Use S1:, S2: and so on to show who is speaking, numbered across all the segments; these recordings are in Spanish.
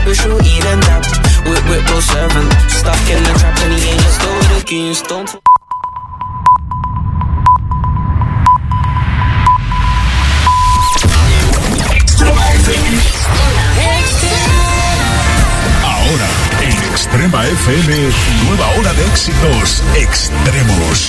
S1: with shorty then dab. Whip goes seven. Stuck in the trap and he ain't still with the goons. Don't.
S2: Ahora, en Extrema FM, nueva hora de éxitos extremos.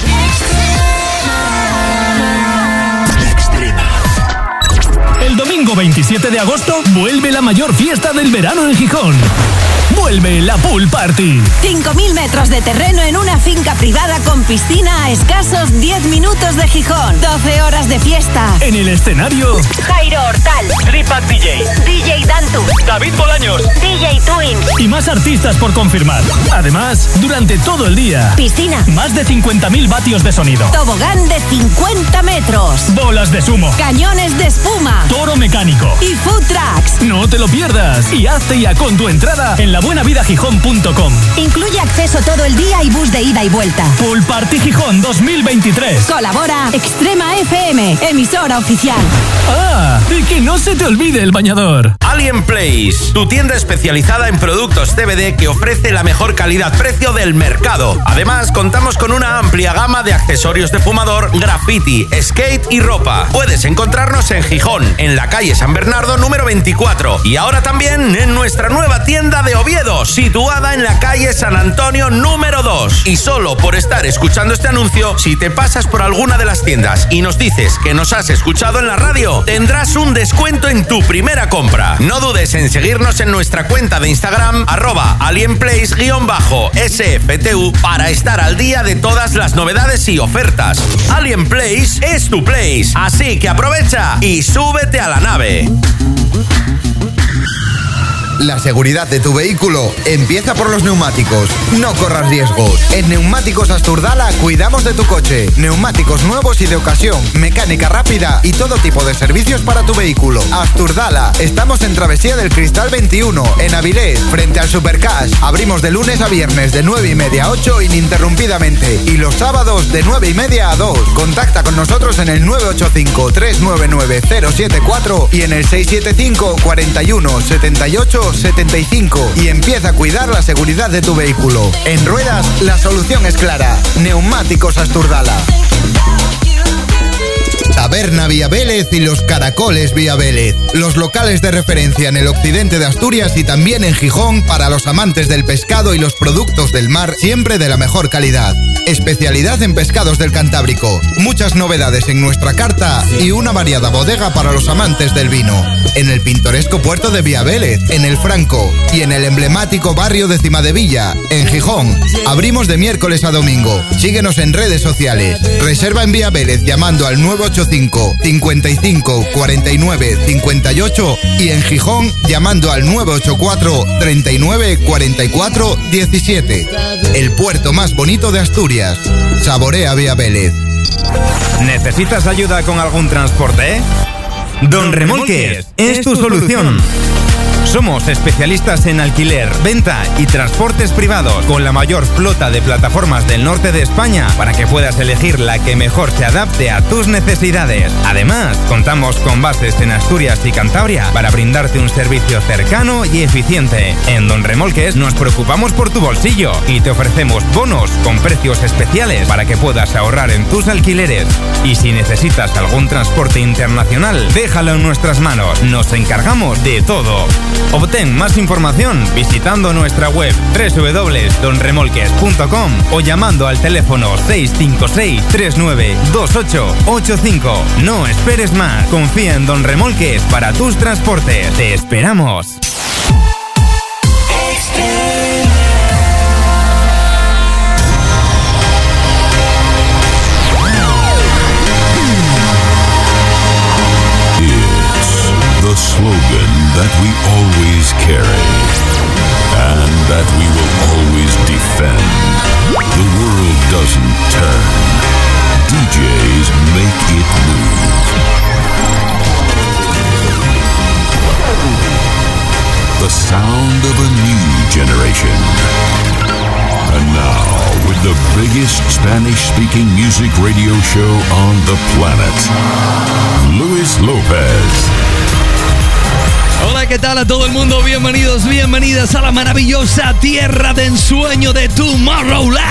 S3: El domingo 27 de agosto vuelve la mayor fiesta del verano en Gijón. Vuelve la Pool Party.
S4: 5.000 metros de terreno en una finca privada con piscina a escasos 10 minutos de Gijón. 12 horas de fiesta.
S3: En el escenario,
S4: Jairo Hortal,
S3: Tripac DJ,
S4: DJ Dantu,
S3: David Bolaños,
S4: DJ Twins
S3: y más artistas por confirmar. Además, durante todo el día,
S4: piscina,
S3: más de 50.000 vatios de sonido,
S4: tobogán de 50 metros,
S3: bolas de sumo,
S4: cañones de espuma,
S3: toro mecánico
S4: y food trucks.
S3: No te lo pierdas y hazte ya con tu entrada en labuenavidagijón.com.
S4: Incluye acceso todo el día y bus de ida y vuelta.
S3: Pool Party Gijón 2023.
S4: Colabora Extrema FM, emisora oficial.
S3: Ah, y que no se te olvide el bañador.
S5: Alien Place, tu tienda especializada en productos CBD que ofrece la mejor calidad-precio del mercado. Además, contamos con una amplia gama de accesorios de fumador, graffiti, skate y ropa. Puedes encontrarnos en Gijón, en la calle San Bernardo número 24 y ahora también en nuestra nueva tienda de Oviedo, situada en la calle San Antonio número 2. Y solo por estar escuchando este anuncio, si te pasas por alguna de las tiendas y nos dices que nos has escuchado en la radio, tendrás un descuento en tu primera compra. No dudes en seguirnos en nuestra cuenta de Instagram @alienplace_SFTU para estar al día de todas las novedades y ofertas. Alien Place es tu place, así que aprovecha y súbete a la nave.
S6: La seguridad de tu vehículo empieza por los neumáticos. No corras riesgos. En Neumáticos Asturdala cuidamos de tu coche. Neumáticos nuevos y de ocasión, mecánica rápida y todo tipo de servicios para tu vehículo. Asturdala. Estamos en Travesía del Cristal 21, en Avilés, frente al Supercash. Abrimos de lunes a viernes de 9:30 a 8 ininterrumpidamente. Y los sábados de 9:30 a 2. Contacta con nosotros en el 985-399-074 y en el 675 41 78 75 y empieza a cuidar la seguridad de tu vehículo. En ruedas, la solución es clara. Neumáticos Asturdala. Taberna Vía Vélez y los Caracoles Vía Vélez. Los locales de referencia en el occidente de Asturias y también en Gijón para los amantes del pescado y los productos del mar, siempre de la mejor calidad. Especialidad en pescados del Cantábrico. Muchas novedades en nuestra carta y una variada bodega para los amantes del vino. En el pintoresco puerto de Vía Vélez, en el Franco y en el emblemático barrio de Cimadevilla, en Gijón. Abrimos de miércoles a domingo. Síguenos en redes sociales. Reserva en Vía Vélez llamando al 985 55 49 58 y en Gijón llamando al 984 39 44 17. El puerto más bonito de Asturias. Saborea Vía Vélez.
S7: ¿Necesitas ayuda con algún transporte? Don Remolques es tu solución. Somos especialistas en alquiler, venta y transportes privados, con la mayor flota de plataformas del norte de España para que puedas elegir la que mejor se adapte a tus necesidades. Además, contamos con bases en Asturias y Cantabria para brindarte un servicio cercano y eficiente. En Don Remolques nos preocupamos por tu bolsillo y te ofrecemos bonos con precios especiales para que puedas ahorrar en tus alquileres. Y si necesitas algún transporte internacional, déjalo en nuestras manos. Nos encargamos de todo. Obtén más información visitando nuestra web www.donremolques.com o llamando al teléfono 656 39 2885. No esperes más. Confía en Don Remolques para tus transportes. Te esperamos.
S2: The slogan that we always carry and that we will always defend. The world doesn't turn. DJs make it move. The sound of a new generation. And now, with the biggest Spanish-speaking music radio show on the planet, Luis Lopez.
S8: Hola, ¿qué tal a todo el mundo? Bienvenidos, bienvenidas a la maravillosa tierra de ensueño de Tomorrowland.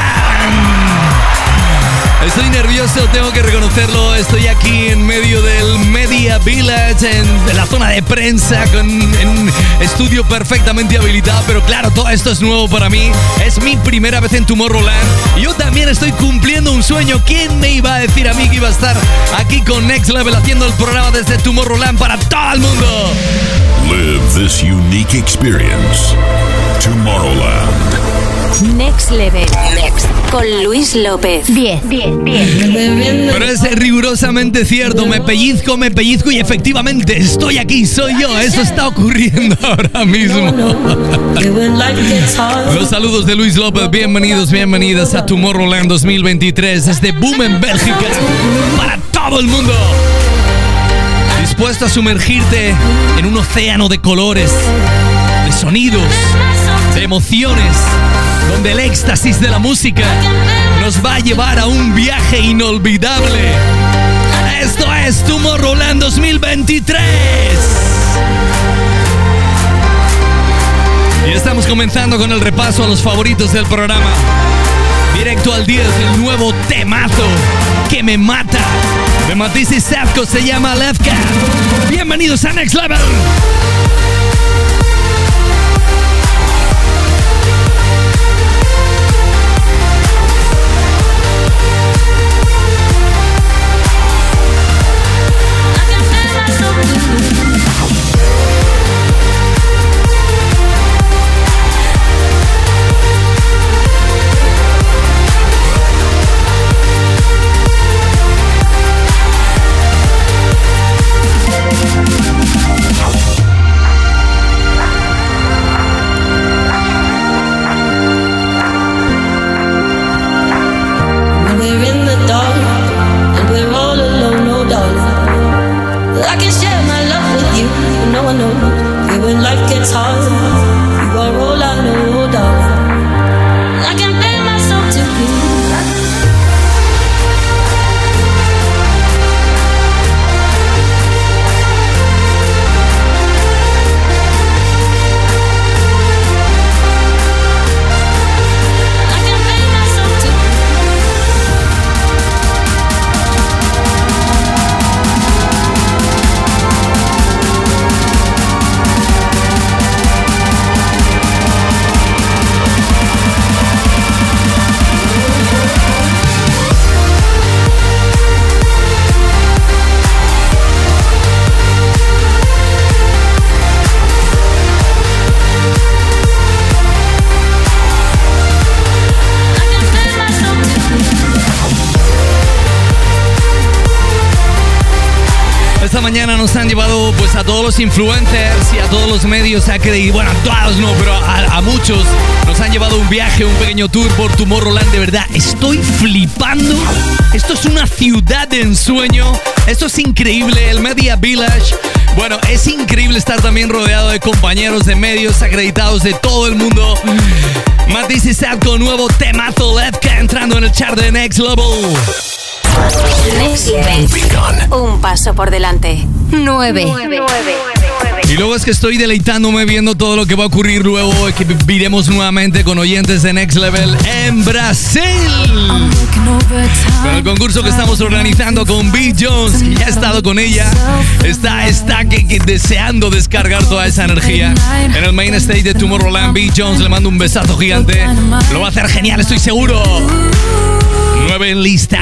S8: Estoy nervioso, tengo que reconocerlo. Estoy aquí en medio del Media Village, en la zona de prensa, en un estudio perfectamente habilitado. Pero claro, todo esto es nuevo para mí. Es mi primera vez en Tomorrowland. Y yo también estoy cumpliendo un sueño. ¿Quién me iba a decir a mí que iba a estar aquí con Next Level haciendo el programa desde Tomorrowland para todo el mundo?
S2: Live this unique experience. Tomorrowland.
S4: Next Level. Next. Con Luis López. 10.
S8: Pero es rigurosamente cierto. Me pellizco y efectivamente estoy aquí. Soy yo. Eso está ocurriendo ahora mismo. Los saludos de Luis López. Bienvenidos, bienvenidas a Tomorrowland 2023 desde Boom en Bélgica. Para todo el mundo. Dispuesto a sumergirte en un océano de colores, de sonidos, de emociones, donde el éxtasis de la música nos va a llevar a un viaje inolvidable. Esto es Tomorrowland 2023. Y estamos comenzando con el repaso a los favoritos del programa. Directo al 10, el nuevo temazo que me mata de Matisse y Sadko, se llama Left Cat. Bienvenidos a Next Level. Mañana nos han llevado pues a todos los influencers y a todos los medios a creer, bueno, a todos no, pero a muchos nos han llevado un viaje, un pequeño tour por Tomorrowland. De verdad, estoy flipando. Esto es una ciudad de ensueño. Esto es increíble, el Media Village. Bueno, es increíble estar también rodeado de compañeros de medios acreditados de todo el mundo. Matisse y Sadko, nuevo temazo, Lefka, entrando en el chart de Next Level.
S4: Next Level. Un paso por delante. 9.
S8: Y luego es que estoy deleitándome viendo todo lo que va a ocurrir luego, que viviremos nuevamente con oyentes de Next Level en Brasil. Con el concurso que estamos organizando con B. Jones, que ya he estado con ella, está que deseando descargar toda esa energía en el main stage de Tomorrowland. B. Jones, le mando un besazo gigante. Lo va a hacer genial, estoy seguro. 9 en lista.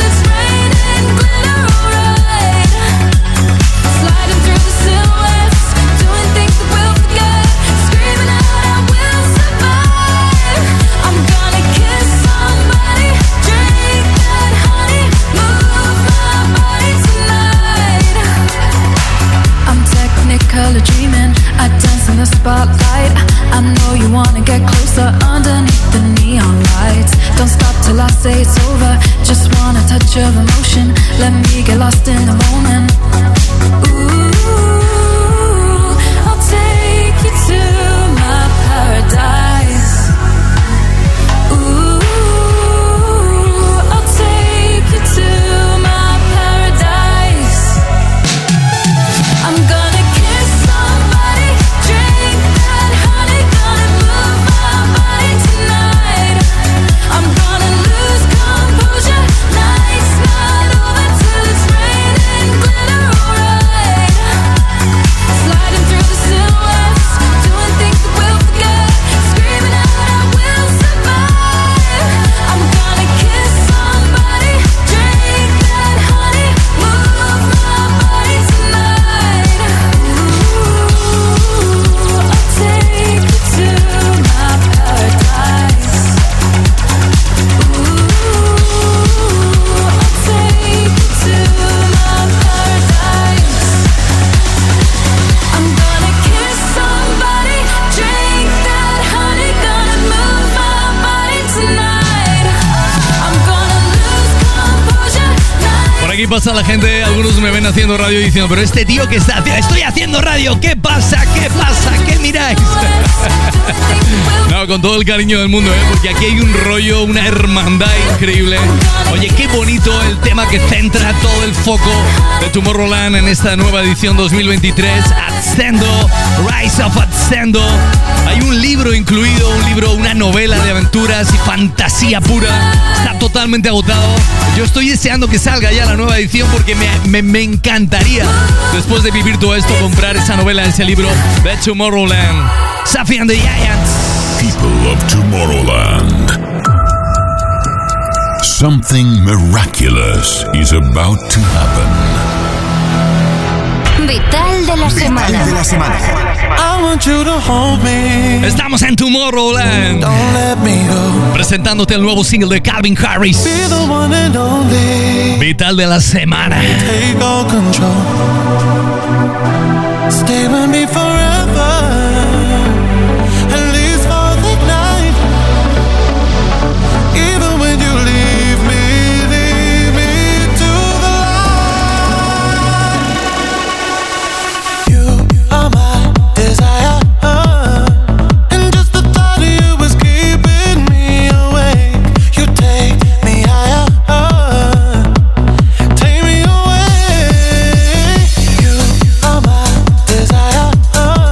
S9: Sliding through the silhouettes. it's over. Just want a touch of emotion. Let me get lost in the moment. Ooh, I'll take you to my paradise. Ooh, I'll take you to my paradise. I'm gonna kiss somebody, drink that honey, gonna move my body tonight. I'm gonna lose composure, night's not over till it's raining glitter, alright. Sliding through the silhouettes, doing things that we'll forget, screaming out I will survive. I'm gonna kiss somebody, drink that honey, move my body tonight. Ooh, I'll take you to my paradise. Ooh, I'll take you to my paradise. I'm gonna kiss somebody, drink that honey, gonna move my body tonight. I'm gonna lose composure,
S8: Por aquí pasa la gente, algunos me ven haciendo radio diciendo, pero este tío que está haciendo, estoy haciendo radio, ¿qué pasa? ¿Qué pasa? ¿Qué miráis? No, con todo el cariño del mundo, porque aquí hay un rollo, una hermandad increíble. Oye, qué bonito el tema que centra todo el foco de Tomorrowland en esta nueva edición 2023, Ascendo, Rise of Ascendo. Hay un libro incluido, una novela de aventuras y fantasía pura. Está totalmente agotado. Yo estoy deseando que salga ya la nueva edición porque me encantaría, después de vivir todo esto, comprar esa novela, ese libro de Tomorrowland. Safi and the Giants.
S2: People of Tomorrowland. Something miraculous is about to happen.
S4: Vital de la semana.
S10: I want you to hold me.
S8: Estamos en Tomorrowland,
S10: Don't let me go.
S8: presentándote el nuevo single de Calvin Harris.
S10: Be the one and only.
S8: Vital de la semana.
S10: Take all control. Stay with me forever. At least for the night. Even when you leave me to the light. You are my desire. And just the thought of you is keeping me awake. You take me higher. Take me away. You are my desire.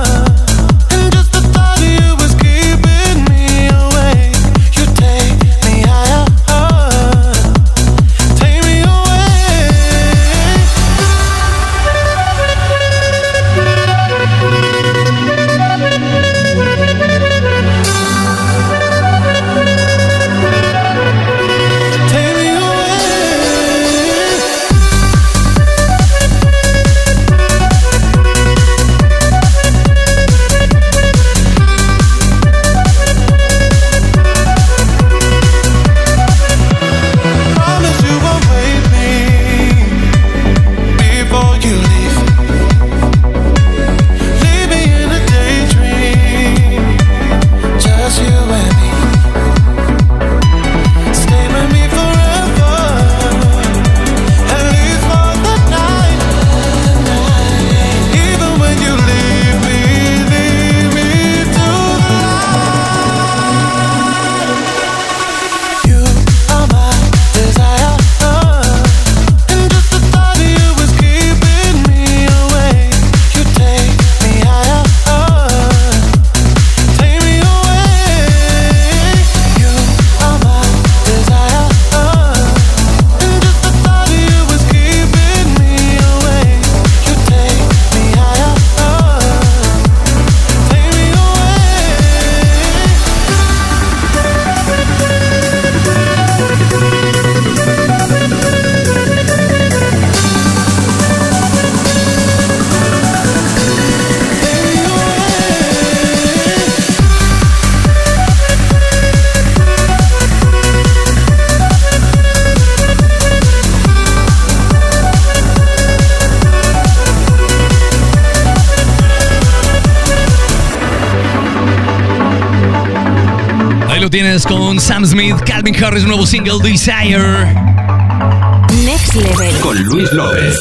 S8: lo tienes con Sam Smith, Calvin Harris, nuevo single Desire.
S4: Next Level.
S2: Con Luis López.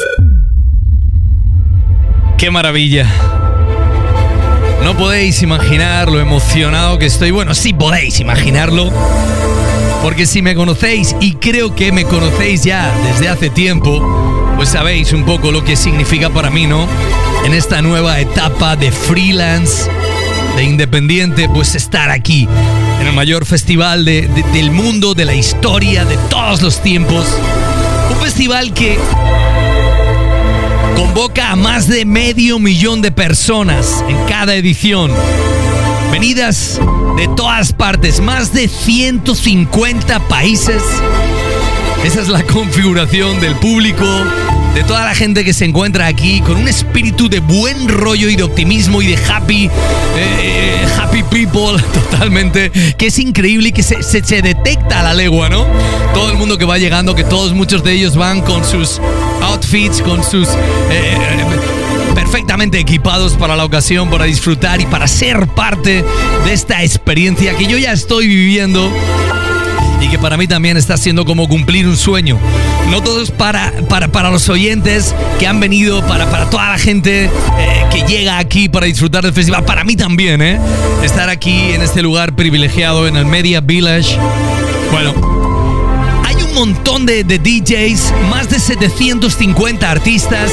S8: ¡Qué maravilla! No podéis imaginar lo emocionado que estoy. Bueno, sí podéis imaginarlo. Porque si me conocéis, y creo que me conocéis ya desde hace tiempo, pues sabéis un poco lo que significa para mí, ¿no? En esta nueva etapa de freelance, de independiente, pues estar aquí, en el mayor festival del mundo, de la historia, de todos los tiempos. Un festival que convoca a más de 500,000 de personas en cada edición. Venidas de todas partes, más de 150 países. Esa es la configuración del público, de toda la gente que se encuentra aquí, con un espíritu de buen rollo y de optimismo y de happy people, totalmente, que es increíble y que se detecta a la legua, ¿no? Todo el mundo que va llegando, que muchos de ellos van con sus outfits, con sus perfectamente equipados para la ocasión, para disfrutar y para ser parte de esta experiencia que yo ya estoy viviendo y que para mí también está siendo como cumplir un sueño. No todo es para los oyentes que han venido, para toda la gente que llega aquí para disfrutar del festival. Para mí también, estar aquí en este lugar privilegiado, en el Media Village. Bueno, hay un montón de DJs, más de 750 artistas,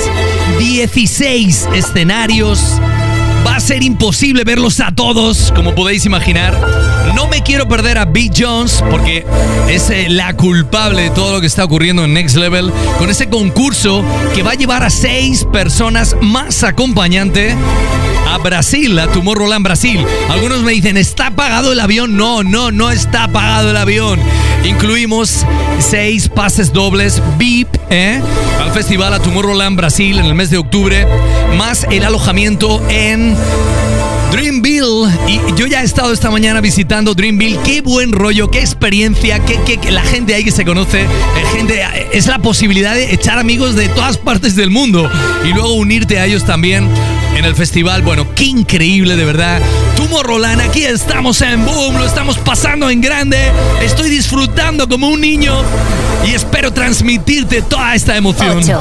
S8: 16 escenarios. Va a ser imposible verlos a todos, como podéis imaginar. No me quiero perder a Big Jones, porque es la culpable de todo lo que está ocurriendo en Next Level, con ese concurso que va a llevar a 6 personas más acompañante a Brasil, a Tomorrowland Brasil. Algunos me dicen, ¿está pagado el avión? No está pagado el avión. Incluimos 6 pases dobles VIP al festival, a Tomorrowland Brasil en el mes de octubre, más el alojamiento en Dreamville. Y yo ya he estado esta mañana visitando Dreamville. Qué buen rollo, qué experiencia, que la gente ahí que se conoce, es la posibilidad de echar amigos de todas partes del mundo y luego unirte a ellos también en el festival. Bueno, qué increíble, de verdad. Tomorrowland, aquí estamos en Boom, lo estamos pasando en grande. Estoy disfrutando como un niño y espero transmitirte toda esta emoción.
S4: 8.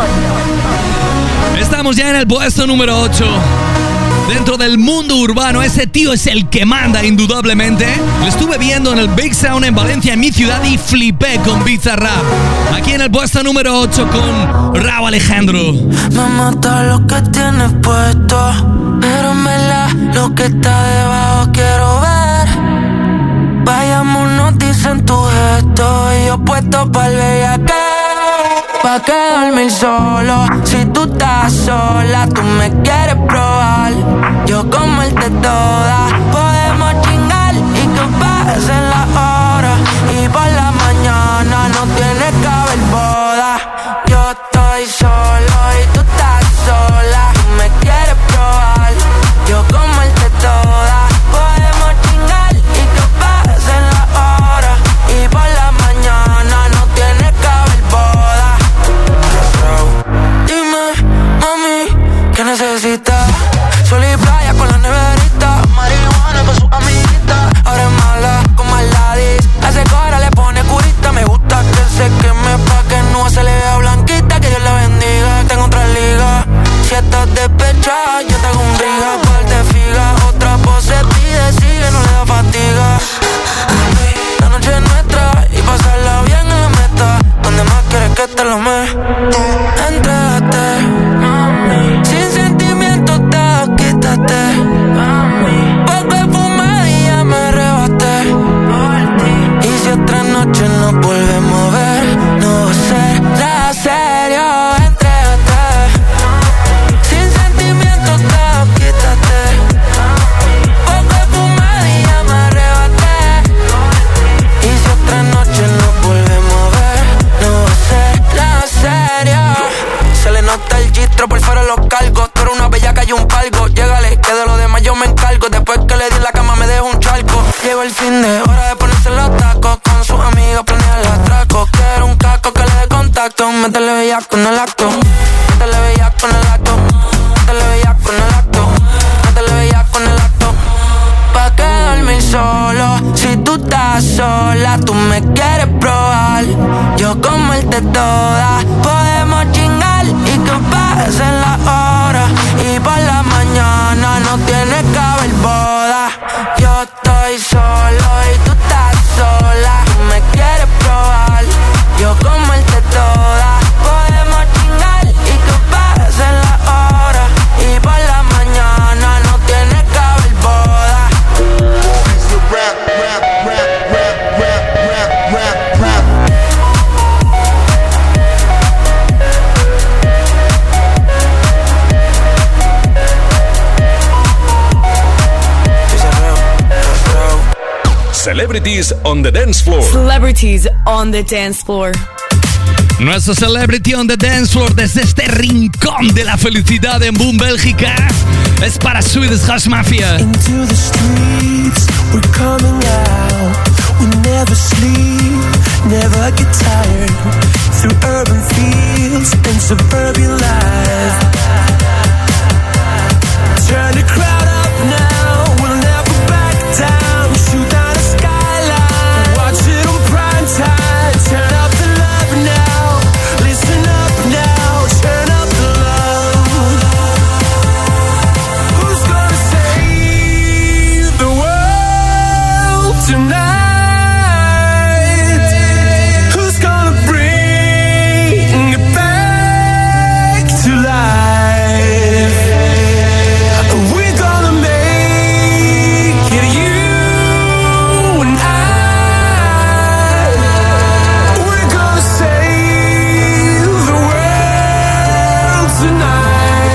S8: Estamos ya en el puesto número 8. Dentro del mundo urbano, ese tío es el que manda indudablemente. Lo estuve viendo en el Big Sound en Valencia, en mi ciudad, y flipé con Bizarrap. Aquí en el puesto número 8 con Rauw Alejandro.
S10: Me mata lo que tienes puesto, pero en verdad lo que está debajo quiero ver. Vayámonos, dicen tu gesto, y yo puesto pa'l bellaqueo. Pa' que dormir solo, si tú estás sola, tú me quieres probar. Yo comerte toda, podemos chingar y que pasen las horas. Y por la mañana no tiene que haber boda. Yo estoy solo y tú estás sola, tú me quieres probar. Yo comerte toda, podemos chingar y que pasen las horas. Y por la mañana no tiene que haber boda. Dime, mami, ¿qué necesitas? Sol y playa con la neverita, marihuana con su amiguita. Ahora es mala con Maladis, hace cora, le pone curita. Me gusta que se queme pa' que no se le vea blanquita. Que Dios la bendiga, tengo otra liga. Si estás despechada, yo te hago un riga. Par de figa, otra pose pide, sigue, no le da fatiga. La noche es nuestra y pasarla bien en la meta. Donde más quieres que te lo me entrégate, sin sentimientos te quítate. Poco fumé y ya me arrebaté. Y si otra noche nos volvemos a ver, no va a ser nada serio. Entrégate, sin sentimientos te quítate. Poco fumé y ya me arrebaté. Y si otra noche nos volvemos a ver, no va a ser nada serio. Se le nota el gistro, por fuera los cargos. Tú eres una bellaca y un palco. Llégale, que de lo demás yo me encargo. Después que le di en la cama me dejo un charco. Llegó el fin de hora de ponerse los tacos. Con sus amigos planear el atraco. Quiero un casco que le dé contacto. Métele bellaco en el acto. Métele bellaco en el acto. Métele bellaco en el acto. Métele bellaco en el acto. Pa' que dormir solo, si tú estás comerte toda. Podemos chingar y que pasen las horas. Y por la mañana no tiene que haber boda. Yo estoy solo y tú estás sola. Tú me quieres probar, yo comerte toda. Podemos chingar y que pasen las horas. Y por la mañana no tiene que haber boda.
S11: Celebrities on the dance floor.
S12: Celebrities on the dance floor.
S8: Nuestro Celebrity on the Dance Floor desde este rincón de la felicidad en Boom, Bélgica, es para Swedish House Mafia.
S13: Into the streets, we're coming out. We never sleep, never get tired. Through urban fields and suburban life. Turn the crowd up now, we'll never back down. Shoot down the skyline, watch it on prime time. Turn up the love now, listen up now. Turn up the love. Who's gonna save the world tonight? Who's gonna bring it back to life? We're gonna make it, you and I. We're gonna save the world tonight.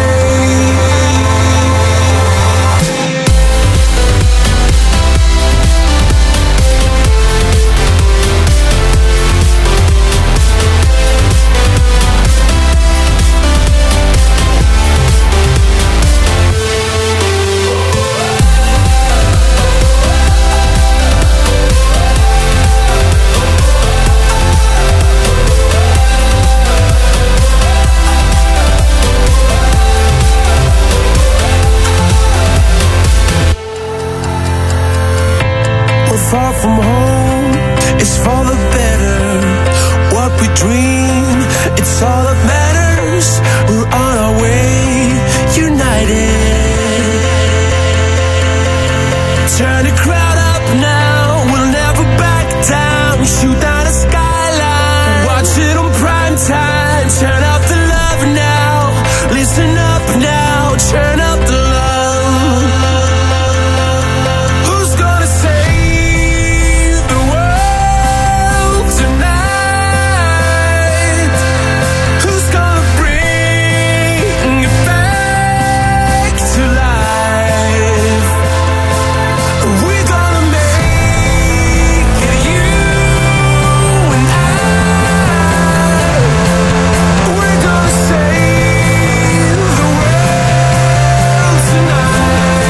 S13: We're far from home, it's for the better. What we dream, it's all that matters. We're on our way, united. Turn the crowd up now, we'll never back down. Shoot down the skyline, watch it on prime time. Turn up the love now, listen up now. Turn up the love. Who's gonna save the world tonight? Who's gonna bring it back to life? We're gonna make it, you and I. We're gonna save the world tonight.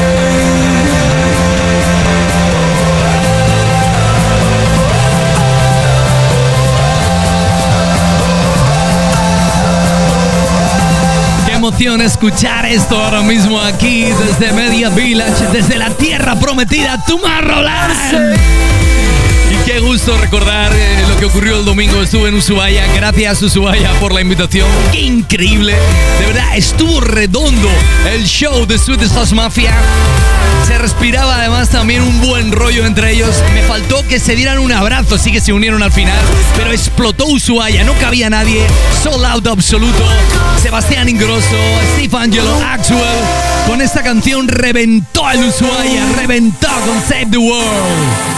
S8: Qué emoción escuchar esto ahora mismo aquí desde Media Village, desde la tierra prometida, Tomorrowland. Y qué gusto recordar lo que ocurrió el domingo. Estuve en Ushuaia. Gracias, Ushuaia, por la invitación. ¡Qué increíble! De verdad, estuvo redondo el show de Swedish House Mafia. Se respiraba además también un buen rollo entre ellos. Me faltó que se dieran un abrazo, sí que se unieron al final. Pero explotó Ushuaia, no cabía nadie. Sold out absoluto. Sebastián Ingrosso, Steve Angelo, Axwell. Con esta canción reventó el Ushuaia, reventó con Save the World.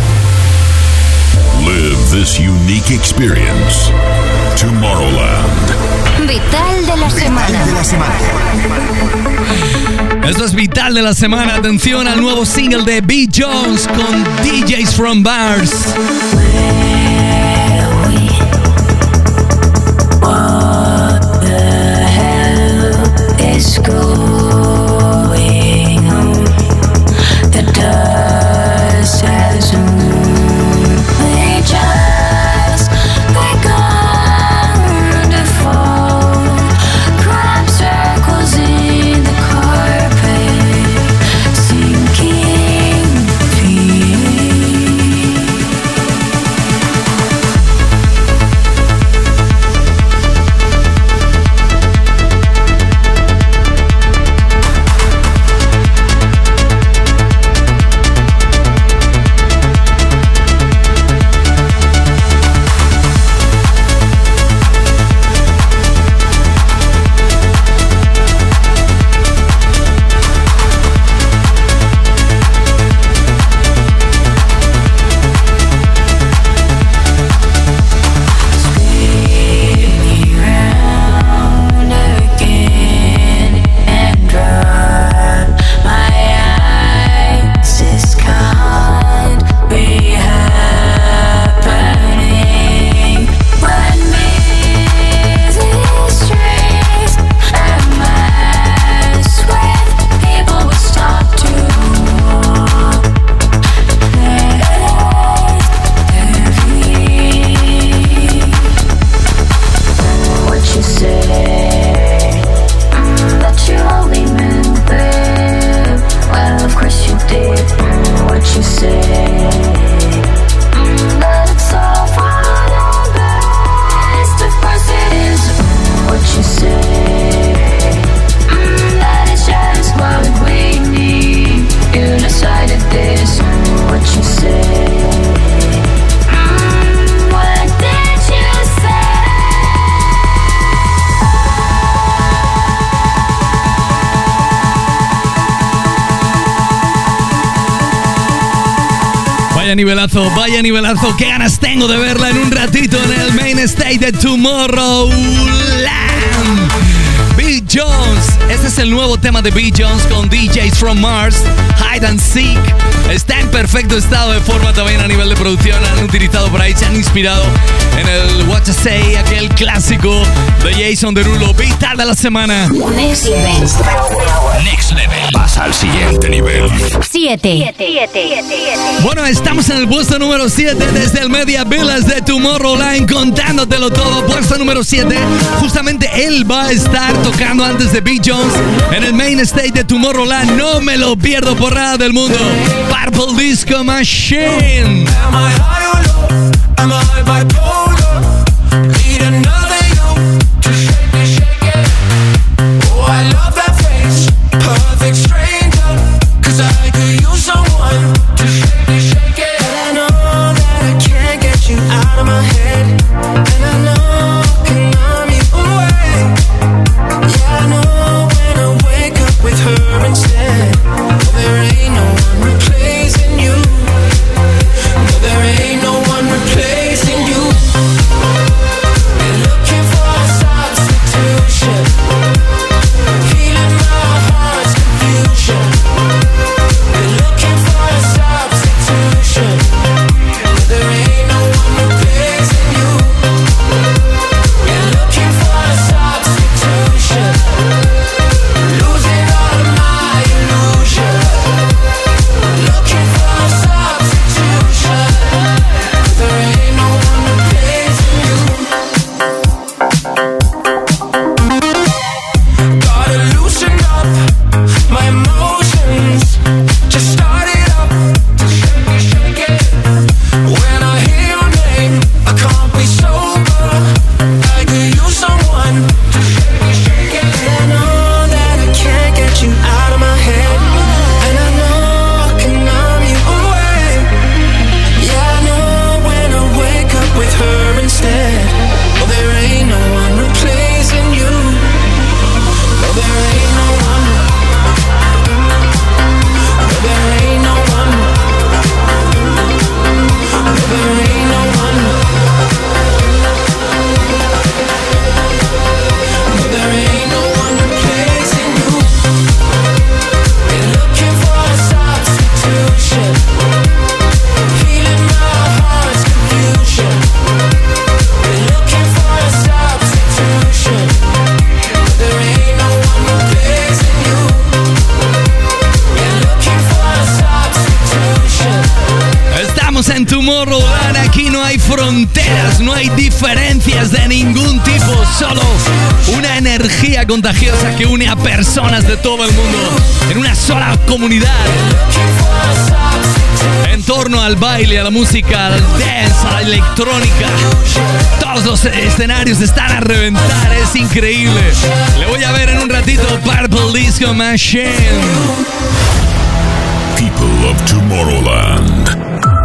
S2: Live this unique experience. Tomorrowland.
S14: Vital de la semana.
S8: Esto es Vital de la semana. Atención al nuevo single de B. Jones con DJs from Bars.
S9: What the hell is going on? The dust has moved. They just begun to fall. Crop circles in the carpet, sinking feet.
S8: Vaya nivelazo. Qué ganas tengo de verla en un ratito en el main stage de Tomorrowland. B. Jones. Este es el nuevo tema de B. Jones con DJs from Mars, Hide and Seek. Está en perfecto estado de forma también a nivel de producción. Han utilizado por ahí, se han inspirado en el What to Say, aquel clásico de Jason Derulo. Vital de la semana.
S14: Next level.
S2: Pasa al siguiente nivel.
S14: 7.
S8: Bueno, estamos en el puesto número 7 desde el Media Village de Tomorrowland, contándotelo todo. Puesto número 7. Justamente él va a estar tocando antes de B. Jones en el main stage de Tomorrowland. No me lo pierdo por nada del mundo. Purple Disco Machine.
S13: Am I high or low? Am I bipolar? Need another you to shake me, shake it. Oh, I love that face. Perfect stranger. 'Cause I could use someone to shake me, shake it. But I know that I can't get you out of my head. And I know I can numb you away. Yeah, I know when I wake up with her instead. Oh, there ain't no one replacing you. No, there ain't no one replacing you. Been looking for a substitution. Healing my heart's confusion. Been looking for a substitution. No, there ain't no one replacing you. Been looking for a substitution. Losing all of my illusion. Looking for a substitution. There ain't no one replacing you. Gotta loosen up my emotions. Just start it up to shake me, shake it. When I hear your name, I can't be sober. I could use someone to shake me, shake it. I know that I can't get you out of my head. And I know I can numb you away. Yeah, I know when I wake up with her instead. Oh, there ain't no one replacing you. No, there ain't no one. No, there ain't no one. No, there ain't no one. No, there ain't no one replacing you. Been looking for a substitution. Healing my heart's confusion. Been looking for a substitution. There ain't no one replacing you. Been looking for a substitution.
S8: Estamos en Tomorrowland, aquí no hay fronteras, no hay diferencias de ningún tipo, solo una energía contagiosa que une a personas de todo el mundo en una sola comunidad en torno al baile, a la música, al dance, a la electrónica. Todos los escenarios están a reventar, es increíble. Le voy a ver en un ratito Purple Disco Machine.
S2: People of Tomorrowland.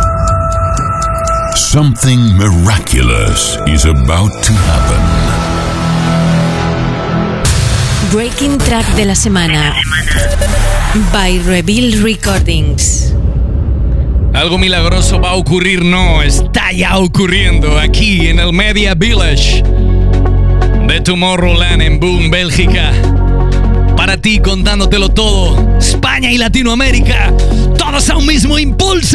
S2: Something miraculous is about to happen.
S15: Breaking Track de la semana by Reveal Recordings.
S8: Algo milagroso va a ocurrir, no, está ya ocurriendo aquí en el Media Village de Tomorrowland en Boom, Bélgica. Para ti, contándotelo todo, España y Latinoamérica, todos a un mismo impulso.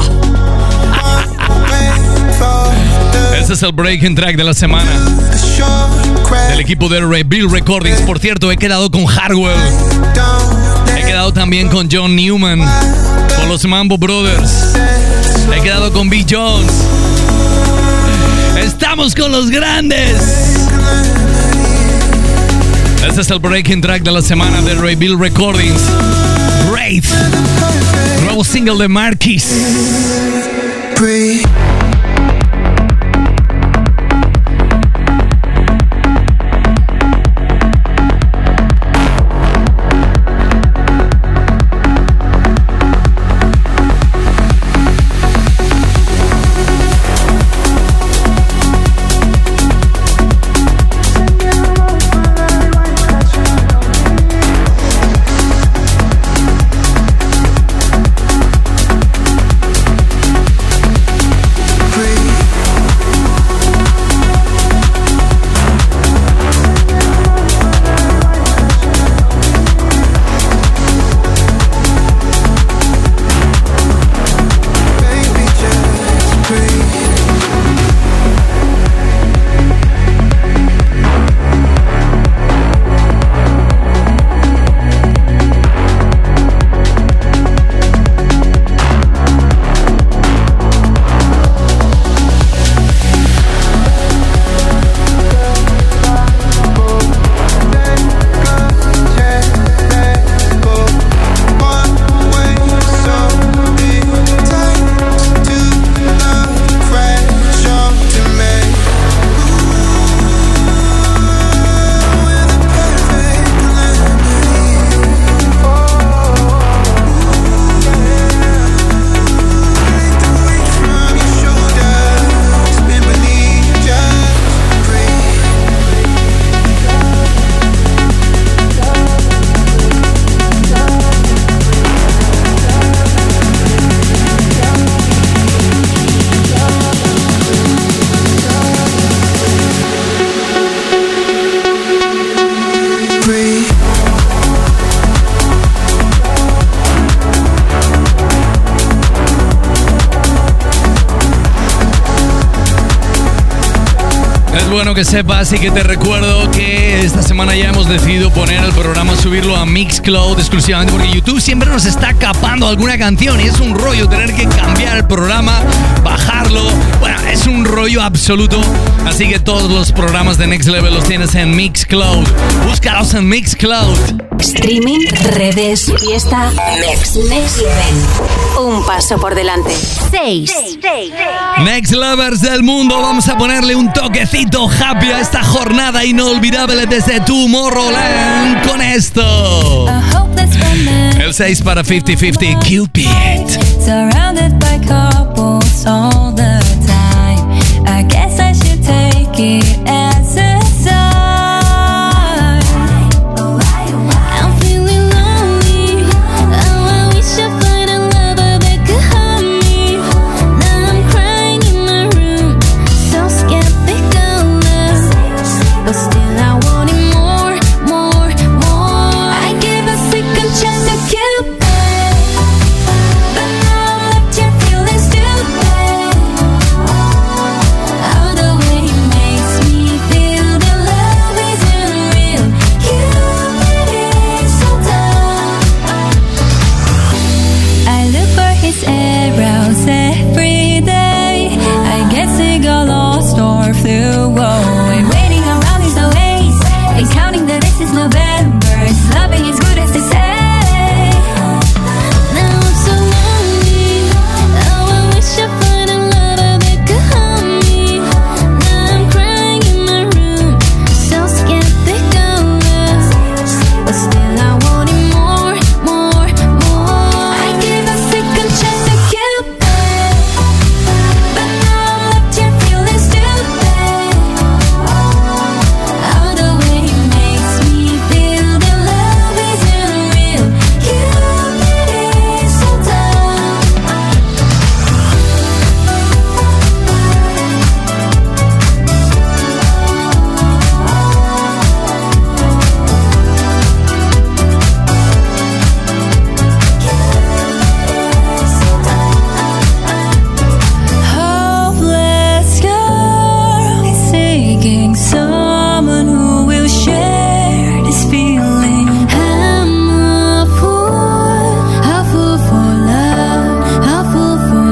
S8: Este es el Breaking Track de la semana del equipo de Reveal Recordings. Por cierto, he quedado con Hardwell, he quedado también con John Newman, con los Mambo Brothers, he quedado con B. Jones. Estamos con los grandes. Este es el Breaking Track de la semana de Reveal Recordings. Wraith, nuevo single de Marquis. Es bueno que sepas y que te recuerdo que esta semana ya hemos decidido poner el programa, subirlo a Mixcloud exclusivamente porque YouTube siempre nos está capando alguna canción y es un rollo tener que cambiar el programa, bajarlo. Bueno, es un rollo absoluto. Así que todos los programas de Next Level los tienes en Mixcloud. Búscalos en Mixcloud.
S4: Streaming, redes, fiesta, Next Level. Un paso por delante. 6.
S8: Next Lovers del mundo, vamos a ponerle un toquecito happy a esta jornada inolvidable desde Tomorrowland con esto. El 6 para 50-50 Cupid.
S9: Surrounded by couples all the time. I guess I should take it as a sign. I'm feeling lonely. Oh, I wish I find a lover that could hold me. Now I'm crying in my room, so skeptical of, but still I wanted more, more, more. I give a second chance to Cupid. Arrows every day. I guess he got lost or flew away. Waiting around is always, and counting the days is November. It's loving as good as they say. Now I'm so lonely. Oh, I wish I find a lover that could hold me. Now I'm crying in my room, so skeptical of, but still I wanted more, more, more. I give a second chance to Cupid, but now I'm left here feeling stupid. Oh, the way he makes me feel that love isn't real. Cupid is so dumb. Hopeless girl is seeking someone who will share this feeling. I'm a fool for love, a fool for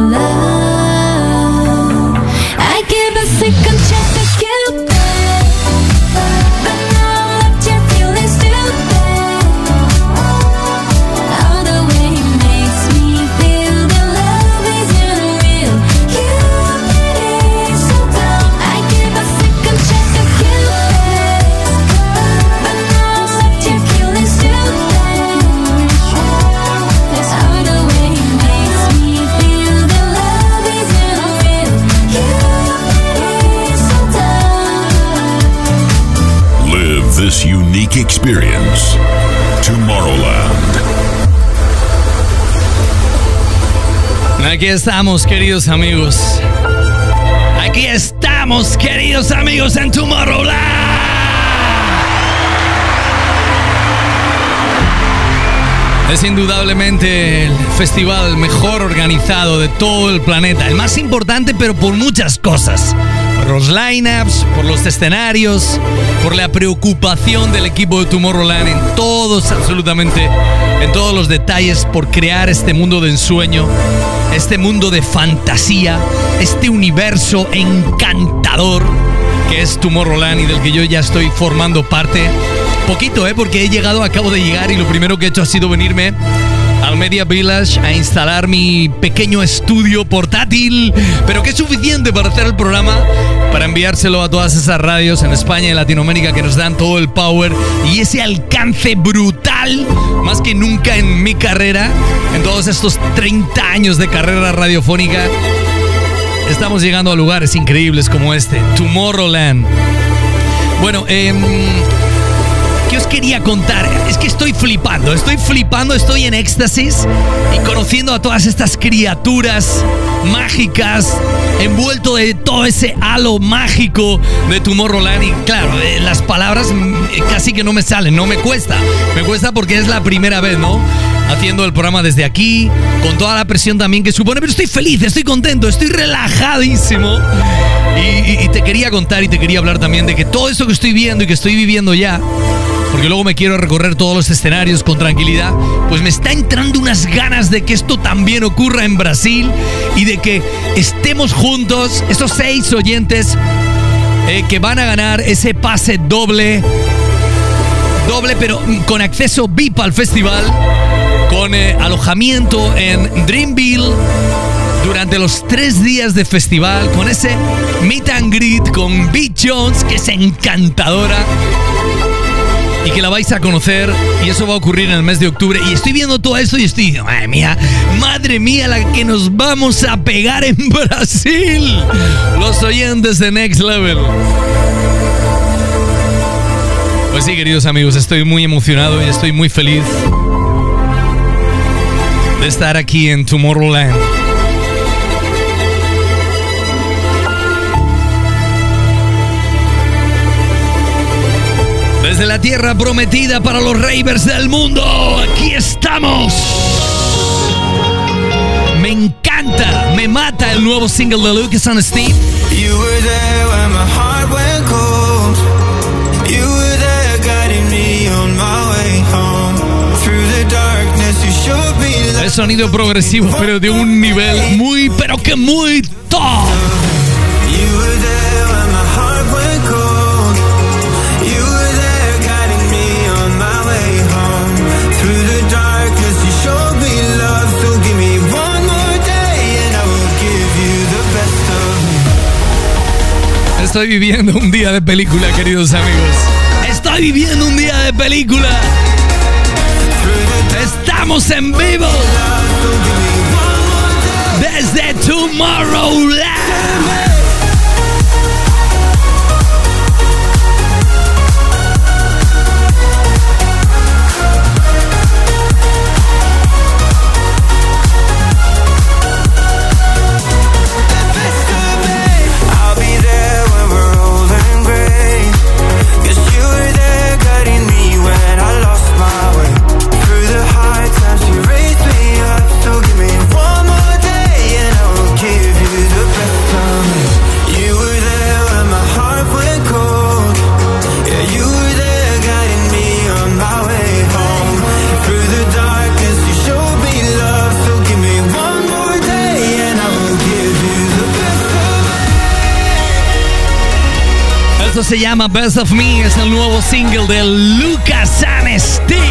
S9: love. I give a second chance to Cupid, but now I'm left here feeling stupid. Oh, the way he makes me feel that love isn't real. Cupid is so dumb. I give a second chance to Cupid, but now I'm left here feeling stupid. Oh, the way he makes me feel that love isn't real. Cupid is so dumb.
S2: Live this unique experience. Tomorrowland.
S8: Aquí estamos, queridos amigos. Aquí estamos, queridos amigos, en Tomorrowland. Es indudablemente el festival mejor organizado de todo el planeta. El más importante, pero por muchas cosas. Por los lineups, por los escenarios, por la preocupación del equipo de Tomorrowland en todos, absolutamente, en todos los detalles, por crear este mundo de ensueño, este mundo de fantasía, este universo encantador que es Tomorrowland y del que yo ya estoy formando parte. Poquito, porque acabo de llegar y lo primero que he hecho ha sido venirme al Media Village a instalar mi pequeño estudio portátil, pero que es suficiente para hacer el programa, para enviárselo a todas esas radios en España y Latinoamérica que nos dan todo el power y ese alcance brutal, más que nunca en mi carrera, en todos estos 30 años de carrera radiofónica. Estamos llegando a lugares increíbles como este, Tomorrowland. Bueno, ¿Qué os quería contar? Es que estoy flipando, estoy en éxtasis y conociendo a todas estas criaturas mágicas, envuelto de todo ese halo mágico de Tomorrowland. Y claro, las palabras casi que no me salen, no me cuesta porque es la primera vez, ¿no? Haciendo el programa desde aquí, con toda la presión también que supone, pero estoy feliz, estoy contento, estoy relajadísimo. Y te quería contar y te quería hablar también de que todo esto que estoy viendo y que estoy viviendo ya, porque luego me quiero recorrer todos los escenarios con tranquilidad, pues me está entrando unas ganas de que esto también ocurra en Brasil y de que estemos juntos, esos 6 oyentes que van a ganar ese pase doble, pero con acceso VIP al festival, con alojamiento en Dreamville durante los 3 días de festival, con ese meet and greet con Beat Jones, que es encantadora y que la vais a conocer, y eso va a ocurrir en el mes de octubre. Y estoy viendo todo esto y estoy diciendo, madre mía, la que nos vamos a pegar en Brasil, los oyentes de Next Level. Pues sí, queridos amigos, estoy muy emocionado y estoy muy feliz de estar aquí en Tomorrowland. Desde la tierra prometida para los ravers del mundo, aquí estamos. Me encanta, me mata el nuevo single de Lucas and Steve.
S13: You were there when my heart went cold. You were there guiding me on my way home. Through the darkness you showed me love.
S8: El sonido progresivo, pero de un nivel muy, pero que muy top.
S13: You were there when my heart went cold. You were there guiding me on my way home. Through the darkness you showed me love. So give me one more day and I will give you the best of me.
S8: Estoy viviendo un día de película, queridos amigos. Estoy viviendo un día de película. Estamos en vivo desde Tomorrowland. Esto se llama Best of Me, es el nuevo single de Lucas and Steve.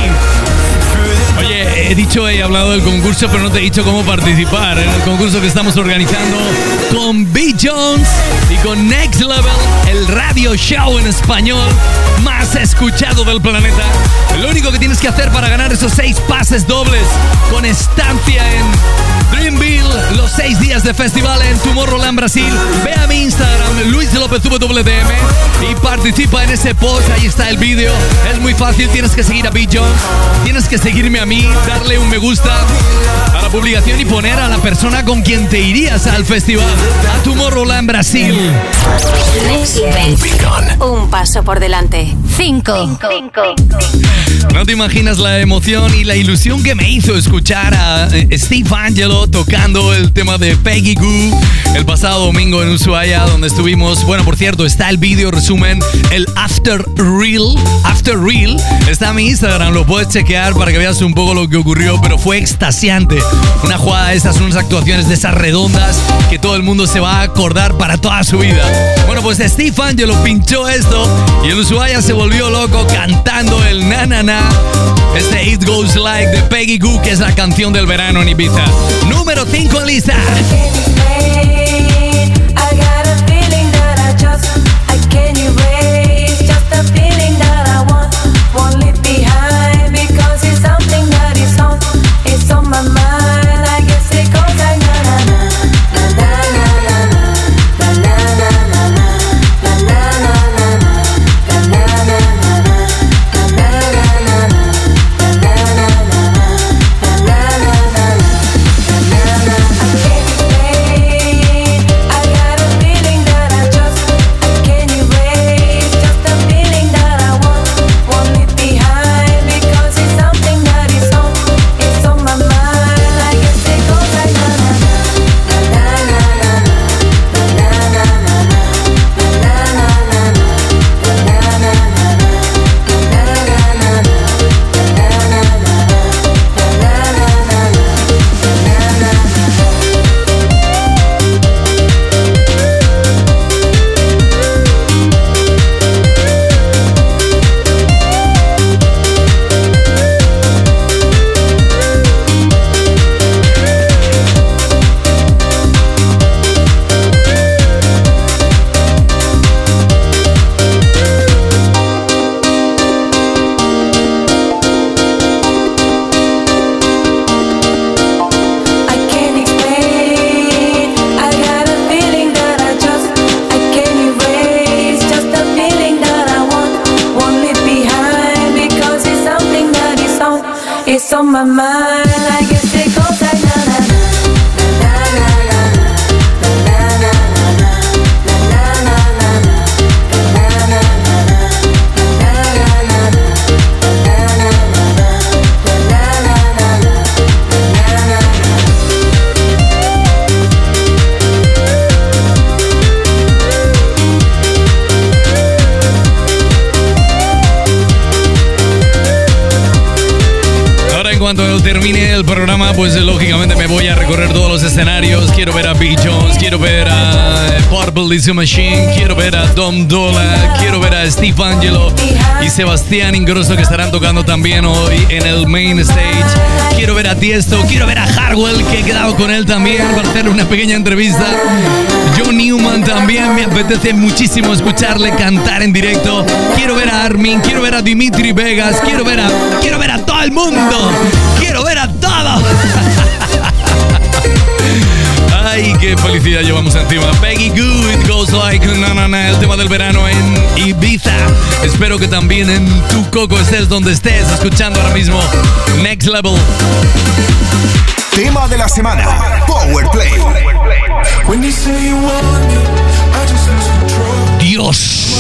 S8: Oye, he hablado del concurso, pero no te he dicho cómo participar en el concurso que estamos organizando con Beat Jones y con Next Level, el radio show en español más escuchado del planeta. Lo único que tienes que hacer para ganar esos 6 pases dobles con estancia en Dreamville, los 6 días de festival en Tomorrowland, Brasil, ve a mi Instagram, Luis López WDM, y participa en ese post. Ahí está el vídeo. Es muy fácil, tienes que seguir a Beat Jones, tienes que seguirme a mí, darle un me gusta a la publicación y poner a la persona con quien te irías al festival, a Tomorrowland, Brasil.
S14: Next Level. Un paso por delante. 5.
S8: No te imaginas la emoción y la ilusión que me hizo escuchar a Steve Angelo tocando el tema de Peggy Goo el pasado domingo en Ushuaia, donde estuvimos. Bueno, por cierto, está el vídeo resumen, el After Reel, está en mi Instagram, lo puedes chequear para que veas un poco lo que ocurrió, pero fue extasiante. Una jugada de esas, unas actuaciones de esas redondas que todo el mundo se va a acordar para toda su vida. Bueno, pues Steve Angelo pinchó esto y el Ushuaia se volvió loco cantando el Na Na Na, este It Goes Like de Peggy Goo, que es la canción del verano en Ibiza. Número 5 en lista.
S9: It's on my mind. I guess it goes like na na na.
S8: Cuando termine el programa, pues lógicamente me voy a recorrer todos los escenarios. Quiero ver a B. Jones, quiero ver a Purple Disco Machine, quiero ver a Dom Dola, quiero ver a Steve Angelo y Sebastián Ingrosso, que estarán tocando también hoy en el main stage. Quiero ver a Tiesto, quiero ver a Hardwell, que he quedado con él también para hacerle una pequeña entrevista. John Newman también, me apetece muchísimo escucharle cantar en directo. Quiero ver a Armin, quiero ver a Dimitri Vegas, quiero ver a todo el mundo. Quiero ver a todos. Ay, qué felicidad llevamos encima. Peggy Gou, It Goes Like Na Na Na, el tema del verano en Ibiza. Espero que también en tu coco estés donde estés, escuchando ahora mismo Next Level.
S16: Tema de la semana, Power Play.
S8: Dios,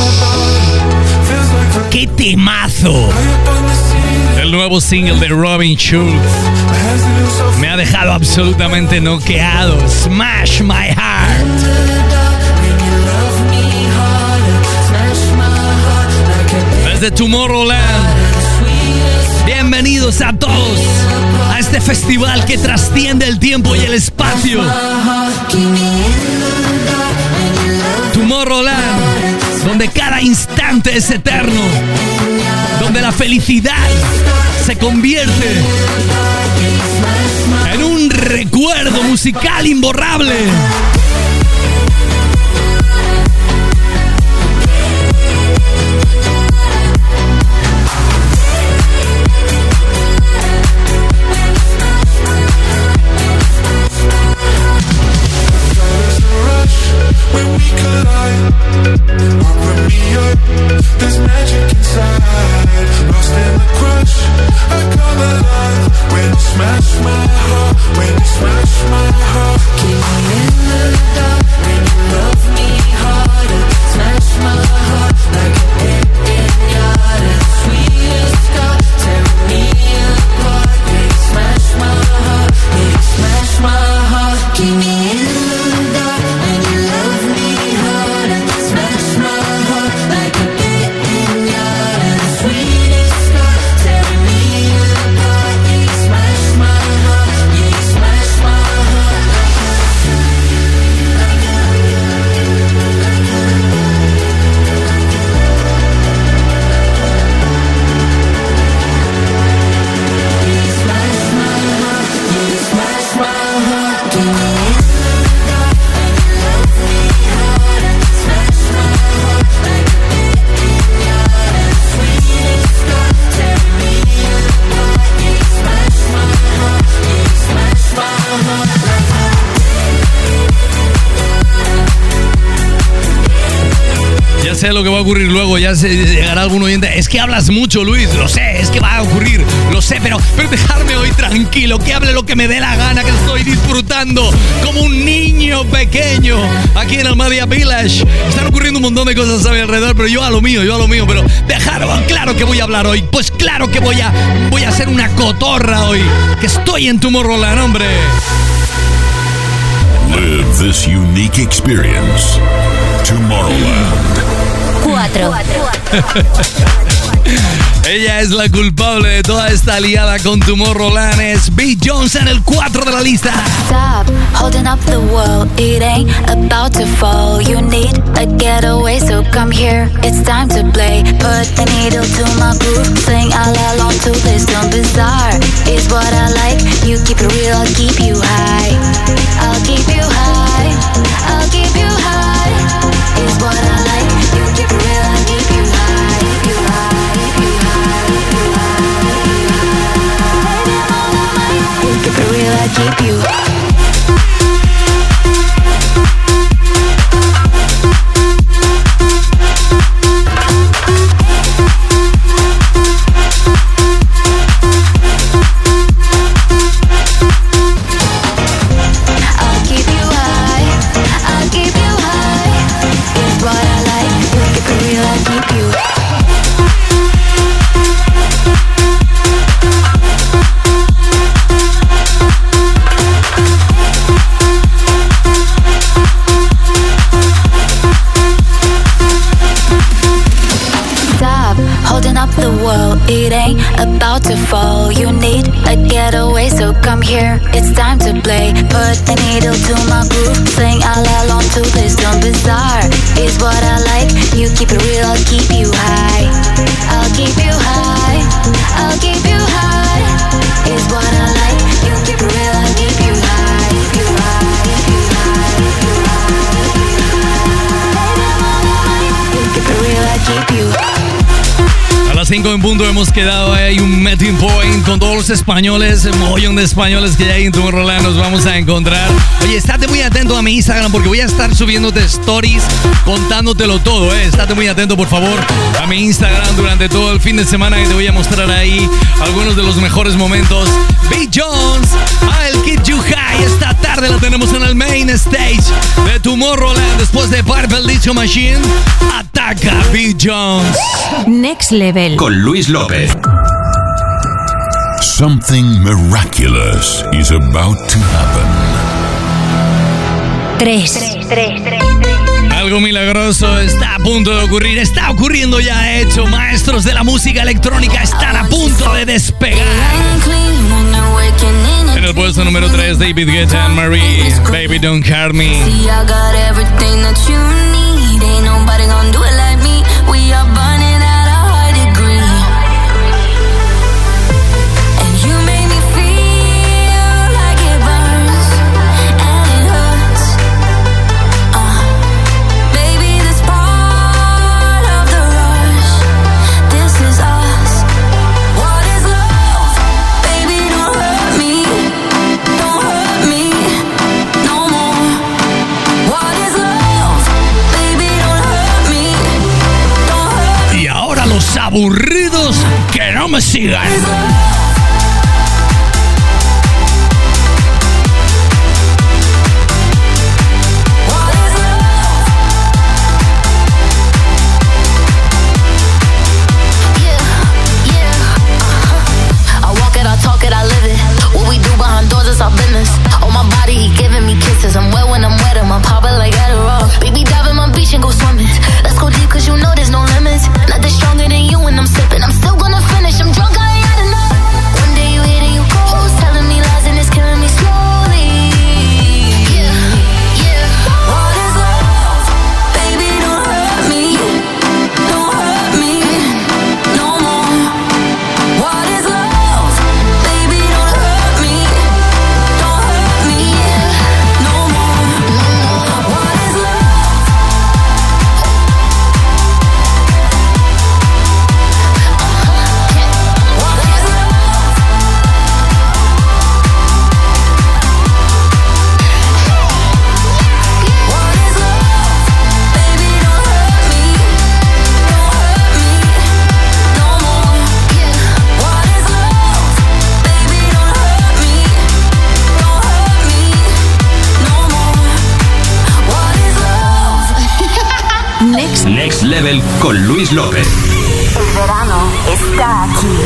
S8: qué temazo. El nuevo single de Robin Schulz me ha dejado absolutamente noqueado. Smash My Heart. Desde Tomorrowland. Bienvenidos a todos a este festival que trasciende el tiempo y el espacio. Tomorrowland, donde cada instante es eterno, donde la felicidad se convierte en un recuerdo musical imborrable.
S13: There's magic inside, lost in the crush. I come alive when you smash my heart, when you smash my heart. Keep me in the dark when you love me harder. Smash my heart like a hit in yard. Sweetest scar, tear me apart. When you smash my heart, when you smash my heart. Keep me in the dark when you love me harder. Smash my heart like a hit in yard. Sweetest scar, tear me apart. When you smash my heart, when you smash my heart.
S8: Ya sé lo que va a ocurrir luego, ya llegará algún oyente. Es que hablas mucho, Luis, lo sé, es que va a ocurrir, lo sé, pero dejarme hoy tranquilo, que hable lo que me dé la gana, que estoy disfrutando como un niño pequeño aquí en Almadia Village. Están ocurriendo un montón de cosas a mi alrededor, pero yo a lo mío, pero dejarlo claro que voy a hablar hoy, pues claro que voy a hacer una cotorra hoy, que estoy en Tomorrowland, hombre.
S2: Live this unique experience. Tomorrowland.
S14: 4.
S8: Ella es la culpable de toda esta liada con Tomorrowland. Es B. Jones en el 4 de la lista.
S9: Stop holding up the world, it ain't about to fall. You need a getaway, so come here, it's time to play. Put the needle to my groove, sing all along to this dumb bizarre. Is what I like, you keep it real, I'll keep you high. I'll keep you high, I'll keep you high. Is what I like, you keep it real, I'll keep you high. Keep you high, keep you high, keep you high. Baby, I'm all on my own. You keep it real, I'll keep you high. whoa, it ain't about to fall. You need a getaway, so come here, it's time to play. Put the needle to my groove, sing all along to this dumb bizarre. Is what I like, you keep it real, I'll keep you high. I'll keep you high, I'll keep you high. Is what I like, you keep it real, I'll keep you high. Keep you high, keep you high, keep you high. You keep it real, I'll keep you high.
S8: A las 5 en punto hemos quedado ahí un meeting point con todos los españoles, el mogollón de españoles que hay en Tomorrowland. Nos vamos a encontrar. Oye, estate muy atento a mi Instagram porque voy a estar subiéndote stories contándotelo todo, Estate muy atento, por favor, a mi Instagram durante todo el fin de semana, que te voy a mostrar ahí algunos de los mejores momentos. B. Jones, I'll Keep You High. Esta tarde la tenemos en el main stage de Tomorrowland. Después de Purple Disco Machine, ataca B. Jones.
S15: Next Level.
S2: Con Luis López. Something miraculous is about to happen.
S15: 3.
S8: Algo milagroso está a punto de ocurrir, está ocurriendo ya, de hecho. Maestros de la música electrónica están a punto de despegar. En el puesto número 3, David Guetta and Marie, Baby Don't Hurt Me.
S9: See, I got everything that you need. Ain't nobody gonna do it like me. We are burning at a high degree. And you make me feel like it burns and it hurts. Baby, this part of the rush. This is us. What is love? Baby, don't hurt me. Don't hurt me no more. What is love? Baby, don't hurt me. Don't hurt me.
S8: Y ahora los aburridos que no me sigan.
S9: Our business. On my body, he giving me kisses. I'm wet when I'm wet, I'm popping like Adderall. Baby, dive in my beach and go swimming. Let's go deep, cause you know there's no limits. Nothing stronger than you when I'm sipping. I'm still gonna finish, I'm drunk, I ain't had enough. One day you hit and you go, telling me lies and it's killing me slowly. Yeah. What is love? Baby, don't hurt me. Don't hurt me no more. What is love? Baby, don't hurt me. Don't hurt me no more. What is love? What is love? What is love? Baby, don't hurt me. Don't hurt me no more. What is love? Baby, don't hurt me. Don't hurt me no more. What is love?
S2: Next Level con Luis López.
S9: El verano está aquí.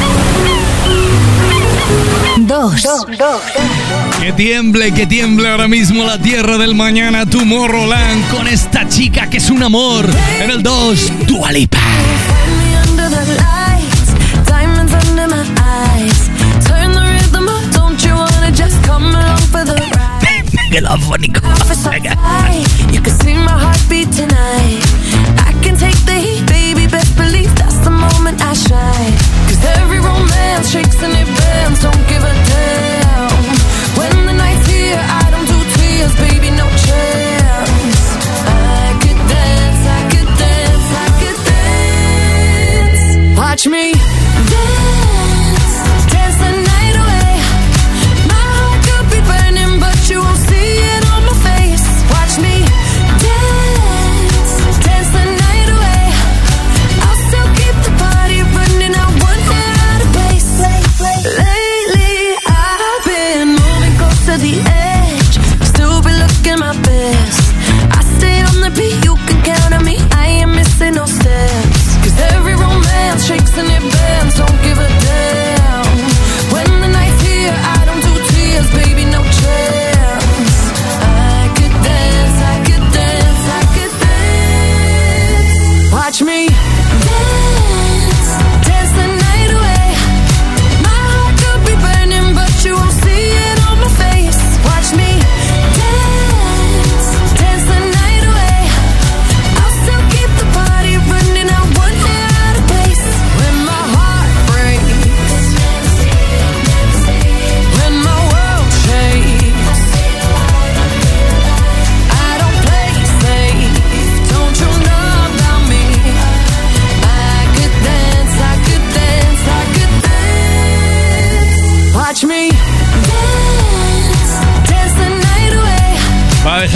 S15: 2.
S8: Que tiemble ahora mismo la tierra del mañana, Tomorrowland, con esta chica que es un amor. En el 2, Dua Lipa.
S13: Under the lights, diamonds under my eyes. Turn the rhythm up, don't you wanna just come along for the ride?
S8: Melofónico.
S13: You can see my heartbeat tonight. I can take the heat, baby, best believe that's the moment I shine. Cause every romance shakes and it bends, don't give a damn. When the night's here, I don't do tears, baby, no chance. I could dance, I could dance, I could dance. Watch me dance, dance the night away. My heart could be burning, but you won't see it on my face. Watch me dance, dance the night away. I'll still keep the party running, I won't get out of place. Lately, I've been moving close to the edge, still be looking my best. I stay on the beat, you can count on me, I ain't missing no steps. Cause every romance shakes and it bends, don't give a damn. When the night's here, I don't do tears, baby, no chance. I could dance, I could dance, I could dance. Watch me dance, dance the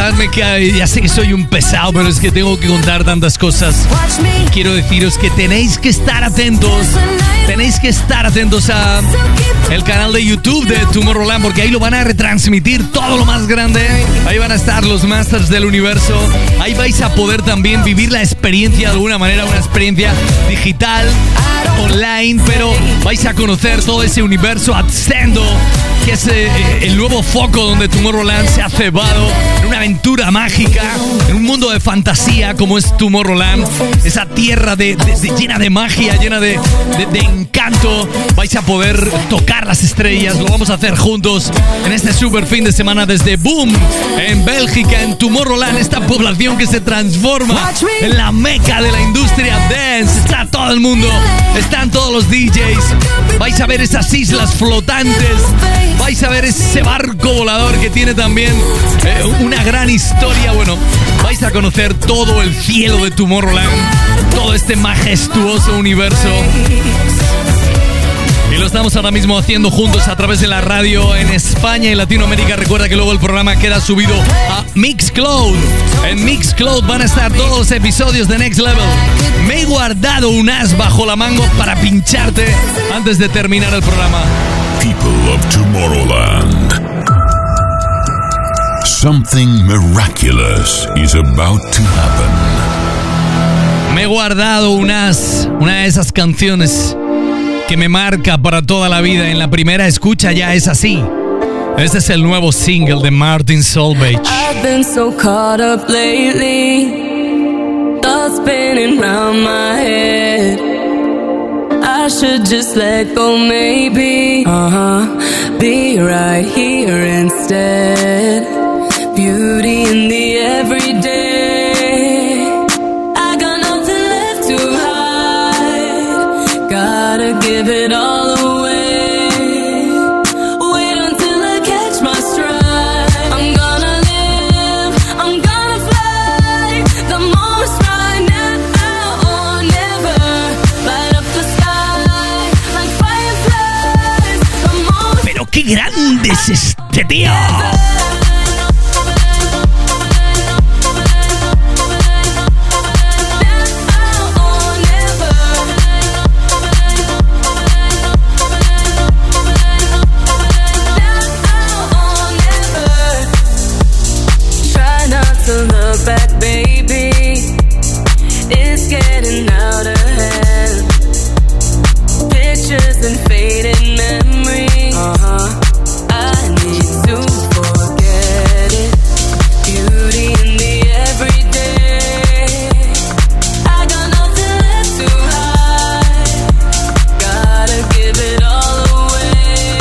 S8: perdonadme que ya sé que soy un pesado, pero es que tengo que contar tantas cosas. Quiero deciros que tenéis que estar atentos. Tenéis que estar atentos a el canal de YouTube de Tomorrowland, porque ahí lo van a retransmitir todo lo más grande. Ahí van a estar los Masters del Universo. Ahí vais a poder también vivir la experiencia de alguna manera, una experiencia digital, online, pero vais a conocer todo ese universo Ascendo, que es el nuevo foco donde Tomorrowland se ha cebado en una aventura mágica, en un mundo de fantasía como es Tomorrowland, esa tierra llena de magia, llena de encanto. Vais a poder tocar las estrellas, lo vamos a hacer juntos en este super fin de semana desde Boom, en Bélgica, en Tomorrowland, esta población que se transforma en la meca de la industria dance. Está todo el mundo, están todos los DJs, vais a ver esas islas flotantes, vais a ver ese barco volador que tiene también una gran historia. Bueno, vais a conocer todo el cielo de Tomorrowland, todo este majestuoso universo. Y lo estamos ahora mismo haciendo juntos a través de la radio en España y Latinoamérica. Recuerda que luego el programa queda subido a Mixcloud. En Mixcloud van a estar todos los episodios de Next Level. Me he guardado un as bajo la manga para pincharte antes de terminar el programa.
S2: People of Tomorrowland. Something miraculous is about to happen.
S8: Me he guardado una de esas canciones que me marca para toda la vida. En la primera escucha ya es así. Este es el nuevo single de Martin Solveig.
S17: I've been so caught up lately, thoughts spinning round my head. I should just let go, maybe. Be right here instead. Beauty in the everyday. I got nothing left to hide. Gotta give it all away. Wait until I catch my stride. I'm gonna live, I'm gonna fly. The moment's right now or never. Light up the sky like fireflies. The moment.
S8: Pero qué grande es este tío.
S17: Back, baby, it's getting out of hand. Pictures and faded memories. I need to forget it. Beauty in the everyday. I got nothing left to hide. Gotta give it all away.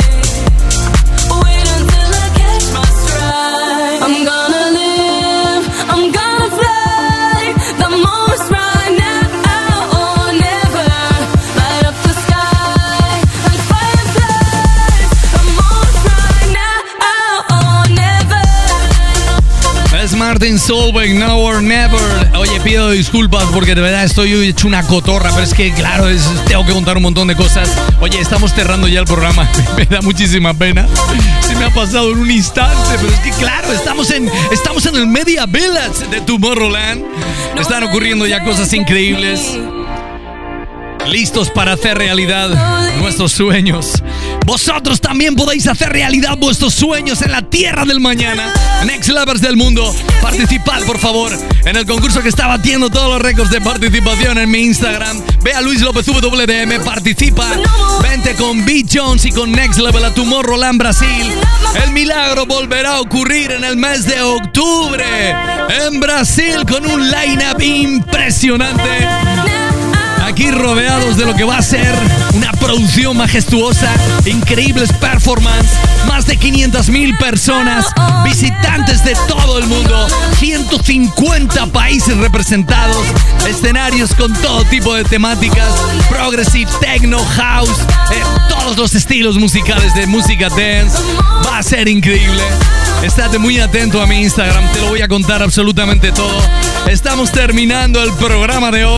S17: Wait until I catch my stride. I'm gonna live, I'm gonna fly. The moment's right now or never. Light up the sky like fireflies. The moment's right now or never.
S8: Es Martin Solveig, Now or Never. Oye, pido disculpas porque de verdad estoy hecho una cotorra, pero es que claro, tengo que contar un montón de cosas. Oye, estamos cerrando ya el programa. Me da muchísima pena. Se me ha pasado en un instante, pero es que claro, estamos en el Media Village de Tomorrowland. Están ocurriendo ya cosas increíbles. Listos para hacer realidad nuestros sueños. Vosotros también podéis hacer realidad vuestros sueños en la tierra del mañana. Next Lovers del mundo, participad por favor en el concurso que está batiendo todos los récords de participación en mi Instagram. Ve a Luis López WDM, participa. Vente con B. Jones y con Next Level a Tomorrowland Brasil. El milagro volverá a ocurrir en el mes de octubre en Brasil con un line-up impresionante. Aquí rodeados de lo que va a ser una producción majestuosa, increíbles performances, más de 500,000 personas, visitantes de todo el mundo, 150 países representados, escenarios con todo tipo de temáticas, progressive, techno, house, todos los estilos musicales de música dance. Va a ser increíble. Estate muy atento a mi Instagram, te lo voy a contar absolutamente todo. Estamos terminando el programa de hoy.